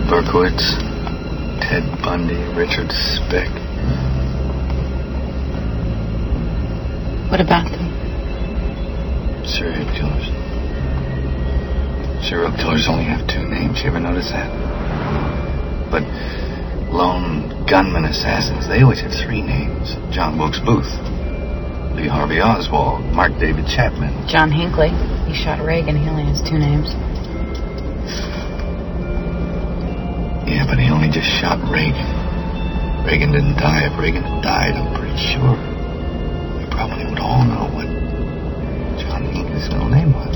Berkowitz, Ted Bundy, Richard Speck. What about them? Serial killers. Serial killers only have 2 names. You ever notice that? But lone gunman assassins, they always have 3 names. John Wilkes Booth, Lee Harvey Oswald, Mark David Chapman. John Hinckley. He shot Reagan. He only has 2 names. Yeah, but he only just shot Reagan. Reagan didn't die. If Reagan had died, I'm pretty sure we probably would all know what John Hinckley's middle name was.